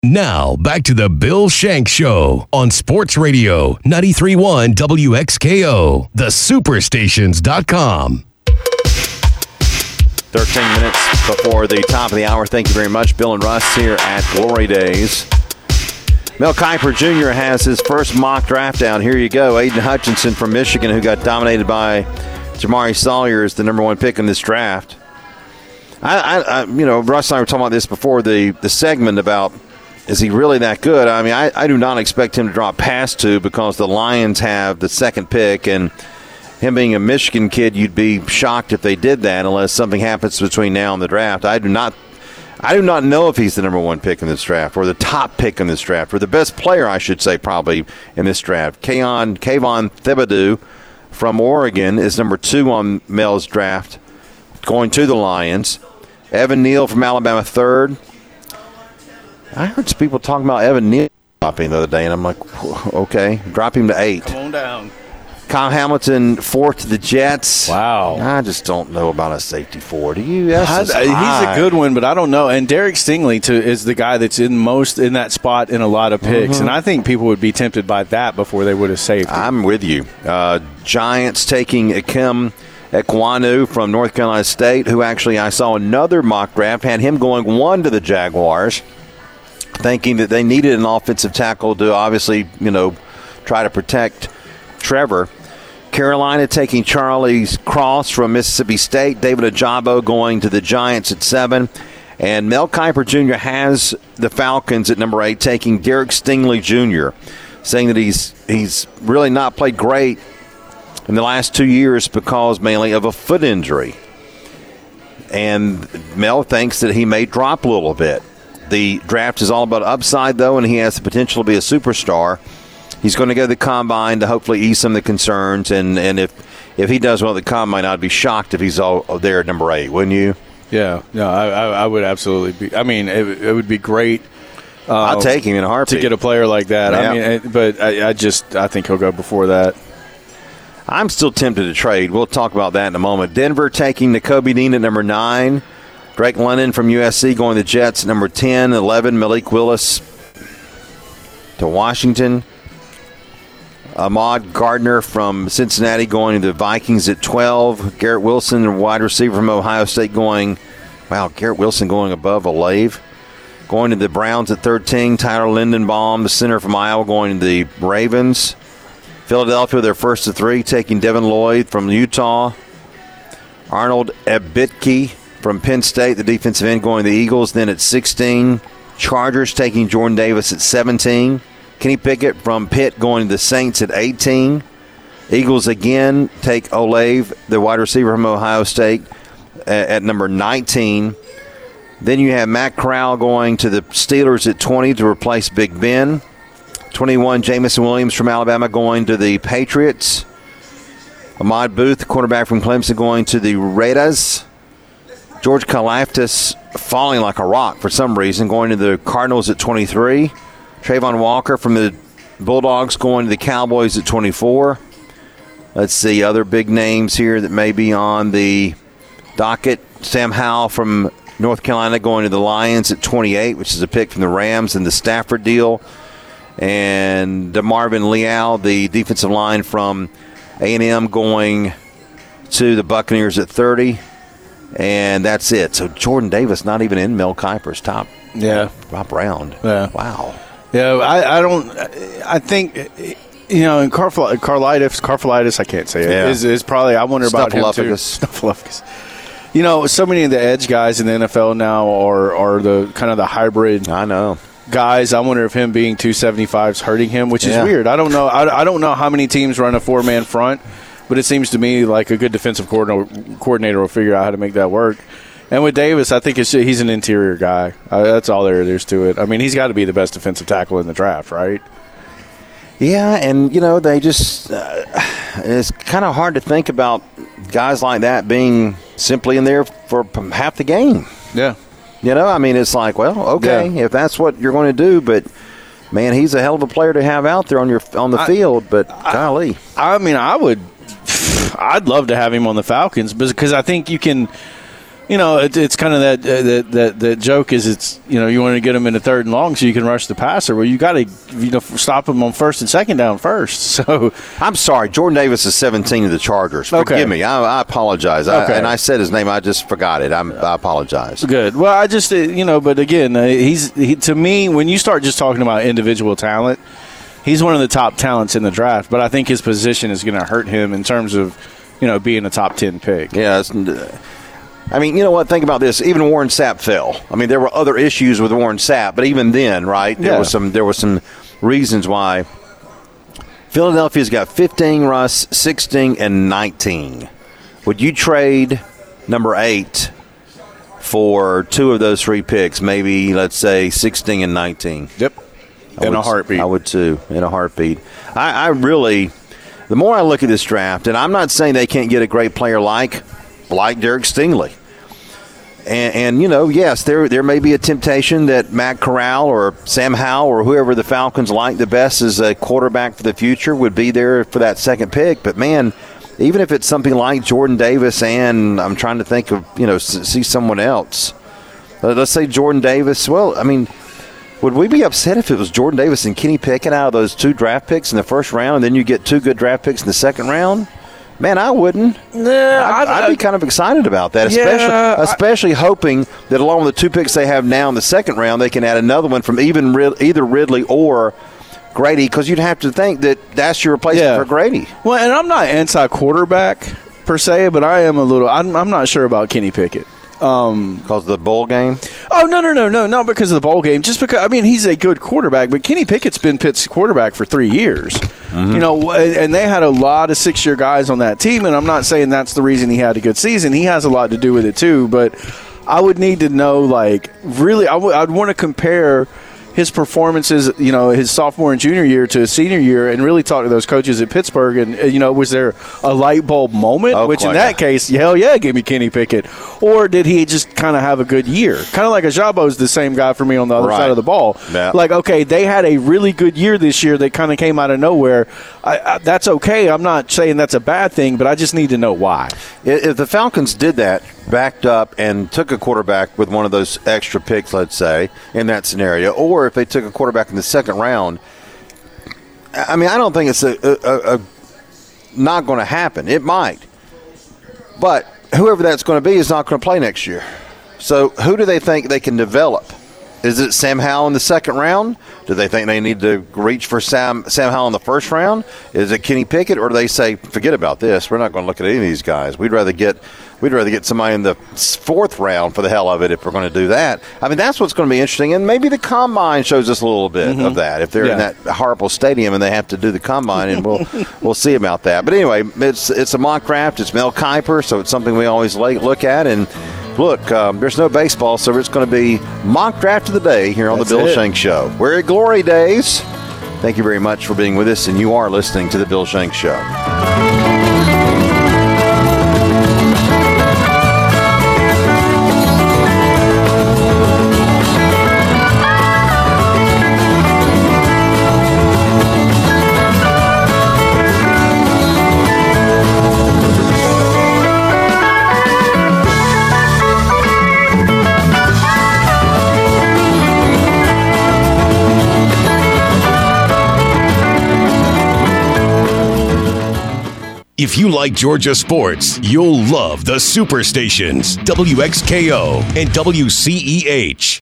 Now, back to the Bill Shank Show on Sports Radio 93.1 WXKO, thesuperstations.com. 13 minutes before the top of the hour. Thank you very much, Bill and Russ here at Glory Days. Mel Kiper Jr. has his first mock draft down. Here you go. Aiden Hutchinson from Michigan, who got dominated by Jamari Sawyer, is the number one pick in this draft. Russ and I were talking about this before the segment about, is he really that good? I mean, I do not expect him to drop past 2 because the Lions have the second pick, and him being a Michigan kid, you'd be shocked if they did that unless something happens between now and the draft. I do not know if he's the number one pick in this draft or the top pick in this draft or the best player, I should say, probably in this draft. Kayvon Thibodeau from Oregon is number 2 on Mel's draft, going to the Lions. Evan Neal from Alabama, 3rd. I heard some people talking about Evan Neal dropping the other day, and I'm like, okay, drop him to 8. Come on down. Kyle Hamilton, 4th to the Jets. Wow. I just don't know about a safety 4. Do you? He's a good one, but I don't know. And Derek Stingley, is the guy that's in that spot in a lot of picks. And I think people would be tempted by that before they would have saved him. I'm with you. Giants taking Ikem Ekwonu from North Carolina State, who actually I saw another mock draft, had him going 1 to the Jaguars, thinking that they needed an offensive tackle to obviously, try to protect Trevor. Carolina taking Charlie Cross from Mississippi State. David Ojabo going to the Giants at 7. And Mel Kiper Jr. has the Falcons at number 8, taking Derek Stingley Jr., saying that he's really not played great in the last 2 years because mainly of a foot injury. And Mel thinks that he may drop a little bit. The draft is all about upside, though, and he has the potential to be a superstar. He's going to go to the Combine to hopefully ease some of the concerns, and if he does well at the Combine, I'd be shocked if he's all there at number 8, wouldn't you? Yeah, no, I would absolutely be. I mean, it would be great. I'll take him in a heartbeat to get a player like that. Yeah. I mean, but I think he'll go before that. I'm still tempted to trade. We'll talk about that in a moment. Denver taking Nakobe Dean at number 9. Drake London from USC going to the Jets at number 10. 11, Malik Willis to Washington. Ahmad Gardner from Cincinnati going to the Vikings at 12. Garrett Wilson, a wide receiver from Ohio State going above Olave. Going to the Browns at 13. Tyler Lindenbaum, the center from Iowa, going to the Ravens. Philadelphia, their first of 3, taking Devin Lloyd from Utah. Arnold Ebitke from Penn State, the defensive end, going to the Eagles. Then at 16, Chargers taking Jordan Davis at 17. Kenny Pickett from Pitt going to the Saints at 18. Eagles again take Olave, the wide receiver from Ohio State, at number 19. Then you have Matt Corral going to the Steelers at 20 to replace Big Ben. 21, Jamison Williams from Alabama going to the Patriots. Ahmad Booth, quarterback from Clemson, going to the Raiders. George Kalaftis falling like a rock for some reason, going to the Cardinals at 23. Trayvon Walker from the Bulldogs going to the Cowboys at 24. Let's see, other big names here that may be on the docket. Sam Howell from North Carolina going to the Lions at 28, which is a pick from the Rams in the Stafford deal. And DeMarvin Leal, the defensive line from A&M, going to the Buccaneers at 30. And that's it. So Jordan Davis not even in Mel Kiper's top round. Yeah. Wow. Yeah, I think, and Karfalitis, I can't say it, is probably, I wonder about him too. Snuffleupagus. So many of the edge guys in the NFL now are the kind of the hybrid. I know. Guys, I wonder if him being 275 is hurting him, which is weird. I don't know. I don't know how many teams run a 4-man front, but it seems to me like a good defensive coordinator will figure out how to make that work. And with Davis, I think he's an interior guy. That's all there is to it. I mean, he's got to be the best defensive tackle in the draft, right? Yeah, and, they just it's kind of hard to think about guys like that being simply in there for half the game. Yeah. It's like, well, okay, if that's what you're going to do, but, man, he's a hell of a player to have out there on the field, but golly. I'd love to have him on the Falcons because I think you can – it's kind of that joke is you want to get them in the third and long so you can rush the passer. Well, you got to stop them on first and second down first. So I'm sorry, Jordan Davis is 17 of the Chargers. Forgive me, I apologize. Okay. And I said his name, I just forgot it. I apologize. Good. Well, I just but again, he to me, when you start just talking about individual talent, he's one of the top talents in the draft. But I think his position is going to hurt him in terms of being a top 10 pick. Yeah. I mean, you know what? Think about this. Even Warren Sapp fell. I mean, there were other issues with Warren Sapp, but even then, right? There were some reasons why. Philadelphia's got 15, Russ, 16, and 19. Would you trade number 8 for 2 of those 3 picks? Maybe, let's say, 16 and 19. Yep. In a heartbeat. I would too. In a heartbeat. I really, the more I look at this draft, and I'm not saying they can't get a great player like Derek Stingley. And yes, there may be a temptation that Matt Corral or Sam Howell or whoever the Falcons like the best as a quarterback for the future would be there for that second pick. But, man, even if it's something like Jordan Davis and I'm trying to think of, see someone else. Let's say Jordan Davis. Well, I mean, would we be upset if it was Jordan Davis and Kenny Pickett out of those 2 draft picks in the first round and then you get 2 good draft picks in the second round? Man, I wouldn't. I'd be kind of excited about that, especially hoping that along with the 2 picks they have now in the second round, they can add another one from either Ridley or Grady, because you'd have to think that that's your replacement for Grady. Well, and I'm not anti-quarterback per se, but I am a little – I'm not sure about Kenny Pickett. Because of the bowl game? Oh, no, not because of the bowl game. Just because, he's a good quarterback, but Kenny Pickett's been Pitt's quarterback for 3 years. Mm-hmm. And they had a lot of 6-year guys on that team, and I'm not saying that's the reason he had a good season. He has a lot to do with it too, but I would need to know, really, I'd want to compare his performances, his sophomore and junior year to his senior year, and really talk to those coaches at Pittsburgh. And, was there a light bulb moment? Which in that case, hell yeah, give me Kenny Pickett. Or did he just kind of have a good year? Kind of like Ajabo's the same guy for me on the other side of the ball. Yeah. Okay, they had a really good year this year. They kind of came out of nowhere. That's okay. I'm not saying that's a bad thing, but I just need to know why. If the Falcons did that, backed up and took a quarterback with one of those extra picks, let's say, in that scenario, or if they took a quarterback in the second round, I don't think it's not going to happen. It might. But whoever that's going to be is not going to play next year. So who do they think they can develop? Is it Sam Howell in the second round? Do they think they need to reach for Sam Howell in the first round? Is it Kenny Pickett, or do they say, forget about this, we're not going to look at any of these guys. We'd rather get somebody in the 4th round for the hell of it if we're going to do that. That's what's going to be interesting, and maybe the Combine shows us a little bit of that. If they're in that horrible stadium and they have to do the Combine, and we'll see about that. But anyway, it's a mock draft. It's Mel Kiper, so it's something we always look at. And look, there's no baseball, so it's going to be mock draft of the day here on the Bill Shanks Show. We're at Glory Days. Thank you very much for being with us, and you are listening to the Bill Shanks Show. If you like Georgia sports, you'll love the Superstations, WXKO and WCEH.